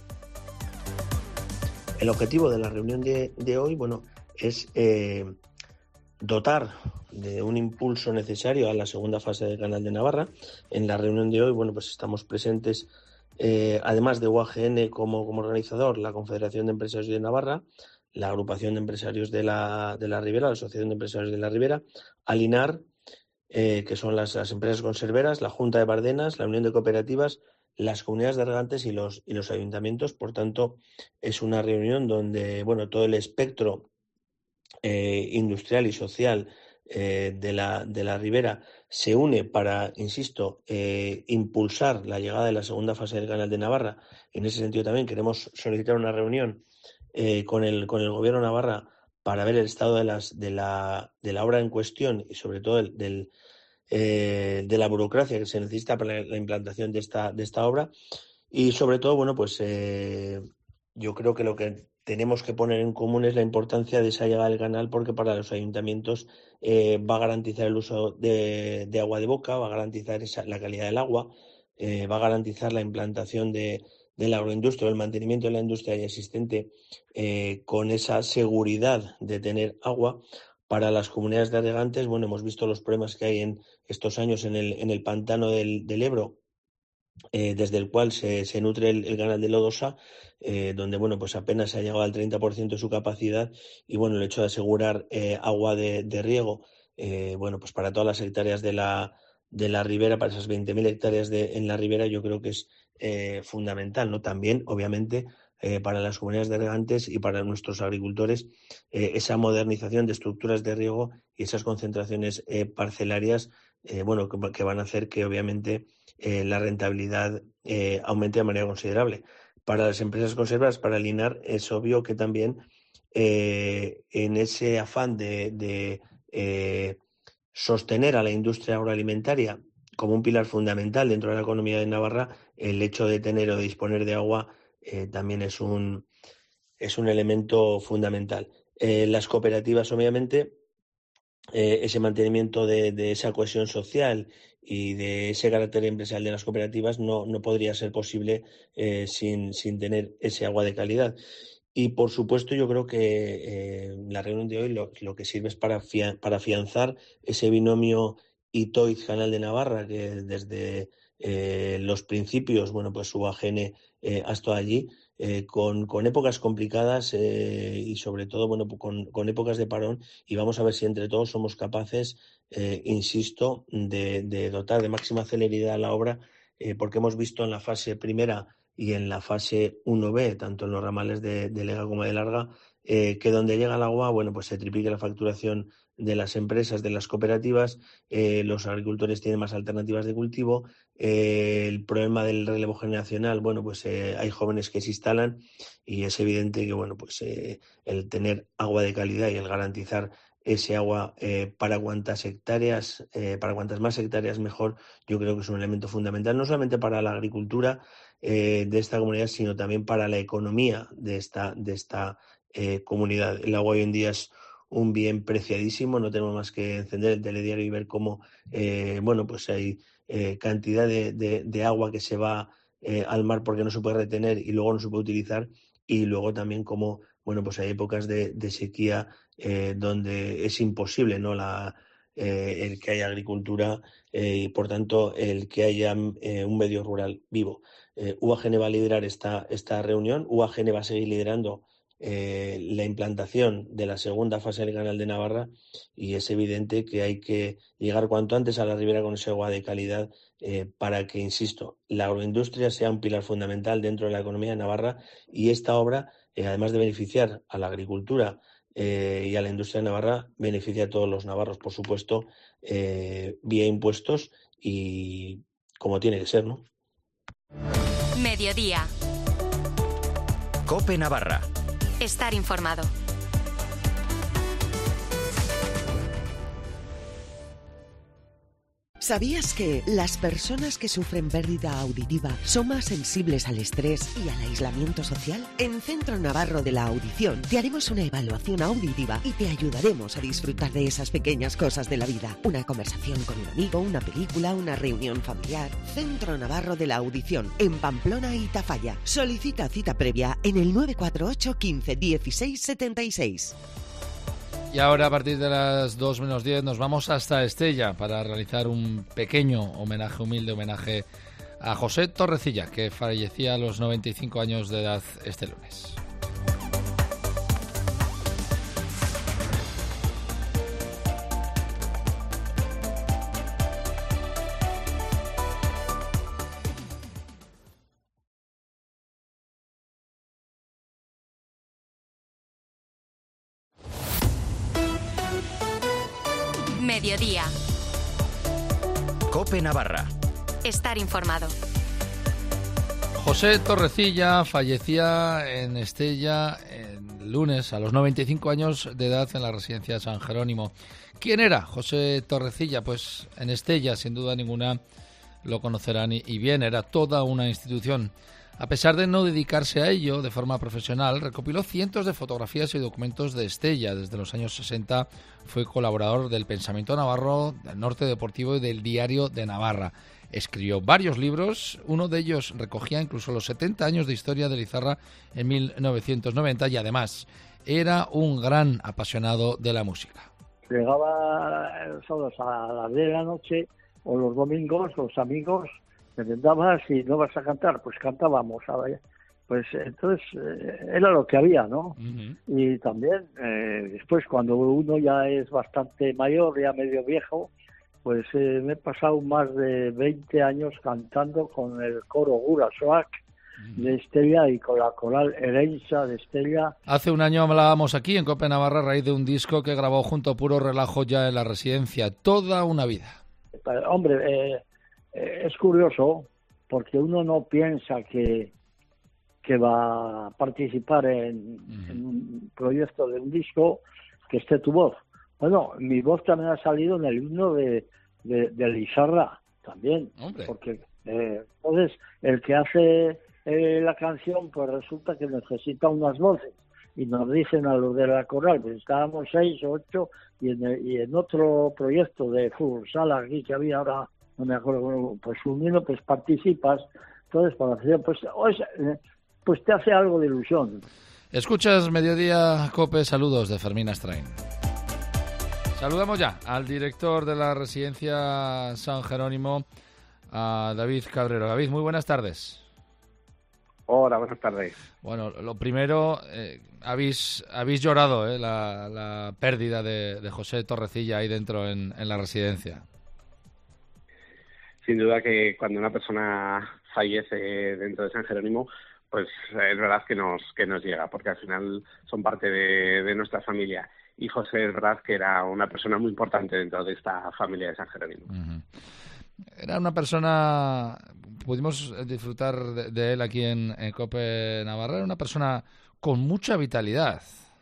El objetivo de la reunión de hoy, es dotar de un impulso necesario a la segunda fase del Canal de Navarra. En la reunión de hoy, pues estamos presentes, además de UAGN como organizador, la Confederación de Empresarios de Navarra, la Agrupación de Empresarios de la Ribera, la Asociación de Empresarios de la Ribera, Alinar, que son las empresas conserveras, la Junta de Bardenas, la Unión de Cooperativas, las comunidades de regantes y los ayuntamientos. Por tanto, es una reunión donde todo el espectro industrial y social de la Ribera se une para, insisto, impulsar la llegada de la segunda fase del Canal de Navarra. En ese sentido también queremos solicitar una reunión con el Gobierno de Navarra para ver el estado de la obra en cuestión y sobre todo de la burocracia que se necesita para la implantación de esta obra. Y sobre todo, yo creo que lo que tenemos que poner en común es la importancia de esa llegada del canal, porque para los ayuntamientos va a garantizar el uso de agua de boca, va a garantizar la calidad del agua, va a garantizar la implantación de la agroindustria, el mantenimiento de la industria ya existente, con esa seguridad de tener agua. Para las comunidades de regantes, hemos visto los problemas que hay en estos años en el pantano del Ebro, desde el cual se nutre el canal de Lodosa, donde bueno, pues apenas se ha llegado al 30% de su capacidad, y bueno, el hecho de asegurar agua de riego, bueno, pues para todas las hectáreas de la ribera, para esas 20.000 hectáreas en la ribera, yo creo que es fundamental, ¿no? También, obviamente, para las comunidades de regantes y para nuestros agricultores, esa modernización de estructuras de riego y esas concentraciones parcelarias, bueno, que van a hacer que obviamente la rentabilidad aumente de manera considerable. Para las empresas conservadoras, para el INAR, es obvio que también en ese afán de sostener a la industria agroalimentaria como un pilar fundamental dentro de la economía de Navarra, el hecho de tener o de disponer de agua también es un elemento fundamental. Las cooperativas, obviamente, ese mantenimiento de esa cohesión social y de ese carácter empresarial de las cooperativas no podría ser posible sin tener ese agua de calidad. Y, por supuesto, yo creo que la reunión de hoy lo que sirve es para afianzar ese binomio Itoiz-Canal de Navarra, que desde los principios, bueno, pues UAGN ha estado allí, con épocas complicadas y sobre todo, bueno, con épocas de parón, y vamos a ver si entre todos somos capaces, insisto, de dotar de máxima celeridad a la obra, porque hemos visto en la fase primera y en la fase 1B, tanto en los ramales de Lega como de Larga, que donde llega el agua, bueno, pues se triplica la facturación de las empresas, de las cooperativas, los agricultores tienen más alternativas de cultivo, el problema del relevo generacional, bueno, pues hay jóvenes que se instalan, y es evidente que, bueno, pues el tener agua de calidad y el garantizar ese agua para cuantas más hectáreas mejor, yo creo que es un elemento fundamental, no solamente para la agricultura de esta comunidad, sino también para la economía de esta comunidad. El agua hoy en día es un bien preciadísimo, no tenemos más que encender el telediario y ver cómo bueno, pues hay cantidad de agua que se va al mar porque no se puede retener y luego no se puede utilizar, y luego también cómo, bueno, pues hay épocas de sequía donde es imposible, ¿no?, el que haya agricultura y por tanto el que haya un medio rural vivo. UAGN va a liderar esta reunión. UAGN va a seguir liderando la implantación de la segunda fase del Canal de Navarra, y es evidente que hay que llegar cuanto antes a la ribera con ese agua de calidad para que, insisto, la agroindustria sea un pilar fundamental dentro de la economía de Navarra, y esta obra, además de beneficiar a la agricultura y a la industria de Navarra, beneficia a todos los navarros, por supuesto, vía impuestos y como tiene que ser, ¿no? Mediodía. COPE Navarra. Estar informado. ¿Sabías que las personas que sufren pérdida auditiva son más sensibles al estrés y al aislamiento social? En Centro Navarro de la Audición te haremos una evaluación auditiva y te ayudaremos a disfrutar de esas pequeñas cosas de la vida. Una conversación con un amigo, una película, una reunión familiar. Centro Navarro de la Audición, en Pamplona y Tafalla. Solicita cita previa en el 948 15 16 76. Y ahora, a partir de las 2 menos 10, nos vamos hasta Estella para realizar un pequeño humilde homenaje a José Torrecilla, que fallecía a los 95 años de edad este lunes. Mediodía. COPE Navarra. Estar informado. José Torrecilla fallecía en Estella el lunes a los 95 años de edad en la residencia de San Jerónimo. ¿Quién era José Torrecilla? Pues en Estella, sin duda ninguna, lo conocerán y bien, era toda una institución. A pesar de no dedicarse a ello de forma profesional, recopiló cientos de fotografías y documentos de Estella. Desde los años 60 fue colaborador del Pensamiento Navarro, del Norte Deportivo y del Diario de Navarra. Escribió varios libros, uno de ellos recogía incluso los 70 años de historia de Lizarra en 1990, y además era un gran apasionado de la música. Llegaba a las 10 de la noche o los domingos, los amigos merendabas y no vas a cantar, pues cantábamos, ¿sabes? Pues entonces era lo que había, ¿no? Y también después cuando uno ya es bastante mayor, ya medio viejo, pues me he pasado más de 20 años cantando con el coro Gurasoak de Estella y con la coral Erensa de Estella. Hace un año hablábamos aquí en Cope Navarra a raíz de un disco que grabó junto a Puro Relajo ya en la Residencia, Toda una vida. Hombre, es curioso porque uno no piensa que va a participar en un proyecto de un disco que esté tu voz. Bueno, mi voz también ha salido en el himno de Lizarra también. ¡Hombre! Porque entonces el que hace la canción pues resulta que necesita unas voces y nos dicen a los de la coral, pues estábamos 6 o 8 y en otro proyecto de fútbol sala aquí que había ahora, no me acuerdo, pues unido, pues participas, entonces para hacer pues te hace algo de ilusión. Escuchas Mediodía Cope, saludos de Fermín Astrain. Saludamos ya al director de la Residencia San Jerónimo, a David Cabrero. David, muy buenas tardes. Hola, buenas tardes. Bueno, lo primero, habéis llorado la pérdida de José Torrecilla ahí dentro en la residencia. Sin duda que cuando una persona fallece dentro de San Jerónimo, pues es verdad que nos llega, porque al final son parte de nuestra familia. Y José, es verdad que era una persona muy importante dentro de esta familia de San Jerónimo. Era una persona, pudimos disfrutar de él aquí en Cope Navarra, era una persona con mucha vitalidad.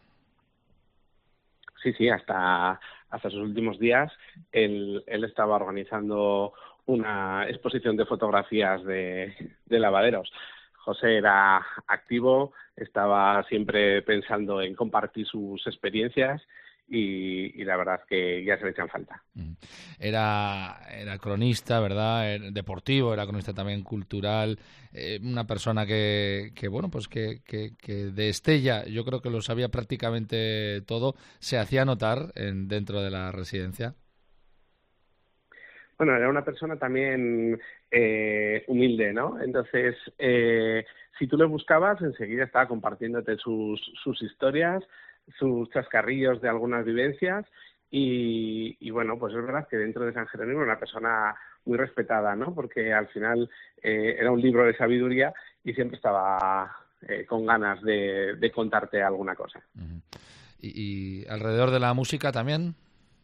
Sí, hasta sus últimos días él estaba organizando una exposición de fotografías de lavaderos. José era activo, estaba siempre pensando en compartir sus experiencias y la verdad que ya se le echan falta. Era cronista, ¿verdad? Era deportivo, era cronista también cultural, una persona que bueno, pues que de Estella yo creo que lo sabía prácticamente todo, se hacía notar dentro de la residencia. Bueno, era una persona también humilde, ¿no? Entonces, si tú le buscabas, enseguida estaba compartiéndote sus historias, sus chascarrillos de algunas vivencias y bueno, pues es verdad que dentro de San Jerónimo era una persona muy respetada, ¿no? Porque al final era un libro de sabiduría y siempre estaba con ganas de contarte alguna cosa. ¿Y alrededor de la música también?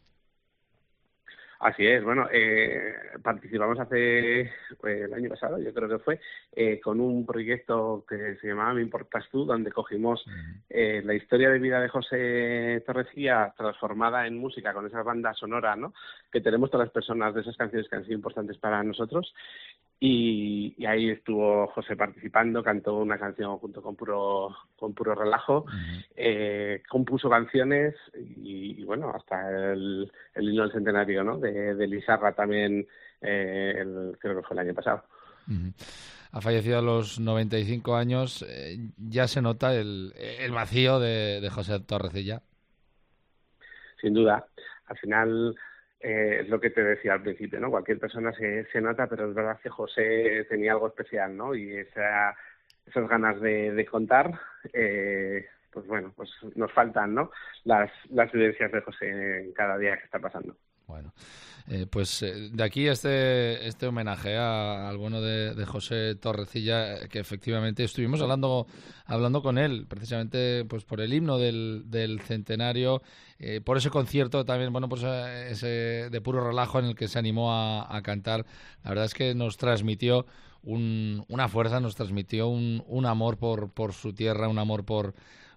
Así es, bueno, participamos el año pasado, yo creo que fue, con un proyecto que se llamaba Me Importas Tú, donde cogimos la historia de vida de José Torrecilla transformada en música con esa banda sonora, ¿no?, que tenemos todas las personas de esas canciones que han sido importantes para nosotros. Y ahí estuvo José participando, cantó una canción junto con Puro Relajo, compuso canciones y bueno, hasta el himno del centenario, ¿no?, de Lizarra también, creo que fue el año pasado. Ha fallecido a los 95 años, ya se nota el vacío de José Torrecilla. Sin duda, al final es lo que te decía al principio, ¿no? Cualquier persona se nota, pero es verdad que José tenía algo especial, ¿no? Y esas ganas de contar, pues bueno, pues nos faltan, ¿no?, las vivencias de José en cada día que está pasando. Bueno, pues de aquí este homenaje al bueno de José Torrecilla, que efectivamente estuvimos hablando con él, precisamente pues por el himno del centenario, por ese concierto también, bueno, pues ese de Puro Relajo en el que se animó a cantar. La verdad es que nos transmitió una fuerza, nos transmitió un amor por su tierra, un amor por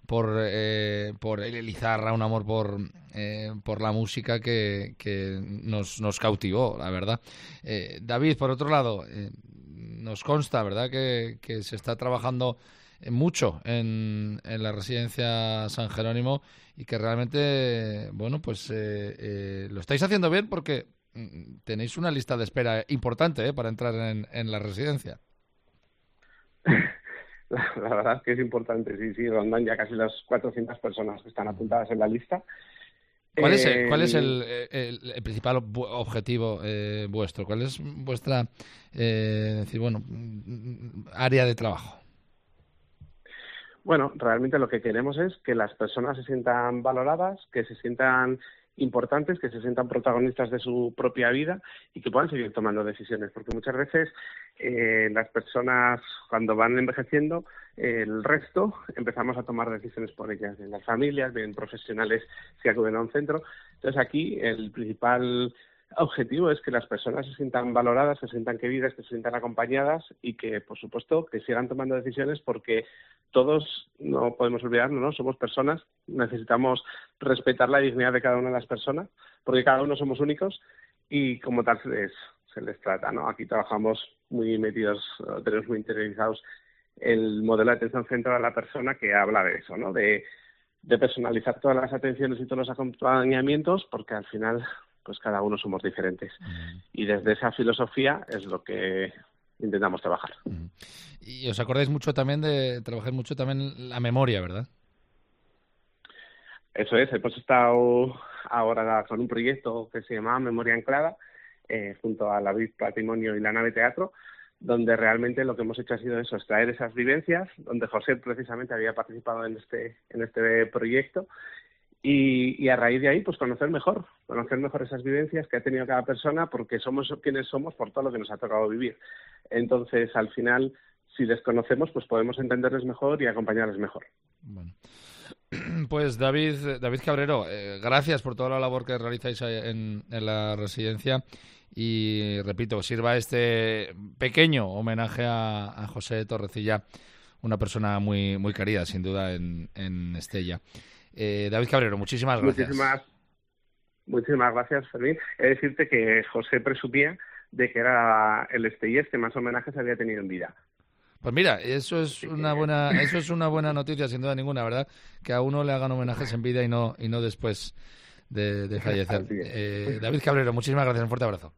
Lizarra, un amor por la música que nos cautivó, la verdad. David, por otro lado, nos consta, ¿verdad?, que se está trabajando mucho en la Residencia San Jerónimo y que realmente, bueno, pues lo estáis haciendo bien porque tenéis una lista de espera importante para entrar en la residencia. La verdad es que es importante, sí, rondan ya casi las 400 personas que están apuntadas en la lista ¿Cuál es el principal objetivo vuestro? ¿Cuál es vuestra área de trabajo? Bueno, realmente lo que queremos es que las personas se sientan valoradas, que se sientan importantes, que se sientan protagonistas de su propia vida y que puedan seguir tomando decisiones, porque muchas veces las personas, cuando van envejeciendo, el resto empezamos a tomar decisiones por ellas, en las familias, en profesionales que acuden a un centro. Entonces aquí el principal objetivo es que las personas se sientan valoradas, se sientan queridas, que se sientan acompañadas y que, por supuesto, que sigan tomando decisiones, porque todos, no podemos olvidarnos, ¿no? Somos personas, necesitamos respetar la dignidad de cada una de las personas, porque cada uno somos únicos y como tal se les trata, ¿no? Aquí trabajamos muy metidos, tenemos muy interiorizados el modelo de atención centrada a la persona, que habla de eso, ¿no? De personalizar todas las atenciones y todos los acompañamientos, porque al final pues cada uno somos diferentes. Y desde esa filosofía es lo que intentamos trabajar. Y os acordáis mucho también trabajar mucho también la memoria, ¿verdad? Eso es, hemos estado ahora con un proyecto que se llamaba Memoria Anclada, junto a la BID Patrimonio y la Nave Teatro, donde realmente lo que hemos hecho ha sido eso, extraer esas vivencias, donde José precisamente había participado en este proyecto, y a raíz de ahí pues conocer mejor esas vivencias que ha tenido cada persona, porque somos quienes somos por todo lo que nos ha tocado vivir. Entonces, al final, si les conocemos, pues podemos entenderles mejor y acompañarles mejor. Bueno. Pues David Cabrero, gracias por toda la labor que realizáis en la residencia, y repito, sirva este pequeño homenaje a José Torrecilla, una persona muy, muy querida, sin duda, en Estella. David Cabrero, muchísimas gracias. Muchísimas gracias, Fermín. He de decirte que José presumía de que era el estellés que más homenajes había tenido en vida. Pues mira, eso es una buena noticia, sin duda ninguna, ¿verdad? Que a uno le hagan homenajes en vida y no después de fallecer. David Cabrero, muchísimas gracias, un fuerte abrazo.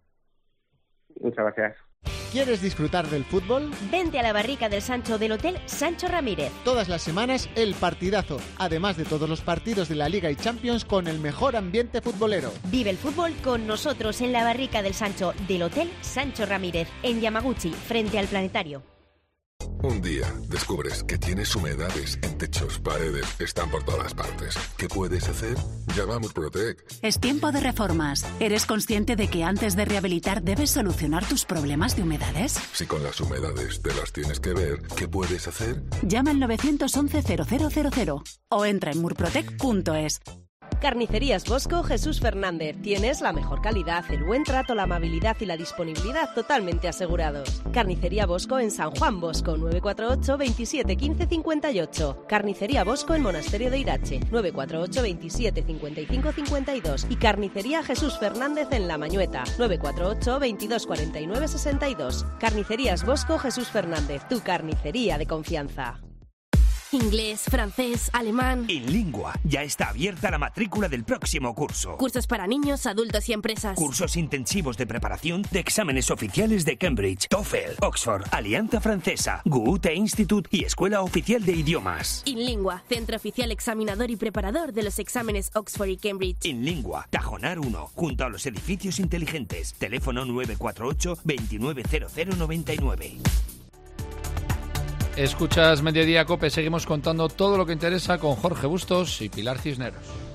Muchas gracias. ¿Quieres disfrutar del fútbol? Vente a la barrica del Sancho del Hotel Sancho Ramírez. Todas las semanas el partidazo, además de todos los partidos de la Liga y Champions con el mejor ambiente futbolero. Vive el fútbol con nosotros en la barrica del Sancho del Hotel Sancho Ramírez, en Yamaguchi, frente al Planetario. Un día descubres que tienes humedades en techos, paredes, están por todas partes. ¿Qué puedes hacer? Llama a Murprotec. Es tiempo de reformas. ¿Eres consciente de que antes de rehabilitar debes solucionar tus problemas de humedades? Si con las humedades te las tienes que ver, ¿qué puedes hacer? Llama al 911-0000 o entra en murprotec.es. Carnicerías Bosco Jesús Fernández. Tienes la mejor calidad, el buen trato, la amabilidad y la disponibilidad totalmente asegurados. Carnicería Bosco en San Juan Bosco, 948 27 15 58. Carnicería Bosco en Monasterio de Irache, 948 27 55 52. Y Carnicería Jesús Fernández en La Mañueta, 948 22 49 62. Carnicerías Bosco Jesús Fernández, tu carnicería de confianza. Inglés, francés, alemán... InLingua. Ya está abierta la matrícula del próximo curso. Cursos para niños, adultos y empresas. Cursos intensivos de preparación de exámenes oficiales de Cambridge, TOEFL, Oxford, Alianza Francesa, Goethe Institut y Escuela Oficial de Idiomas. InLingua, centro oficial examinador y preparador de los exámenes Oxford y Cambridge. InLingua, Tajonar 1, junto a los edificios inteligentes. Teléfono 948 290099. Escuchas Mediodía COPE, seguimos contando todo lo que interesa con Jorge Bustos y Pilar Cisneros.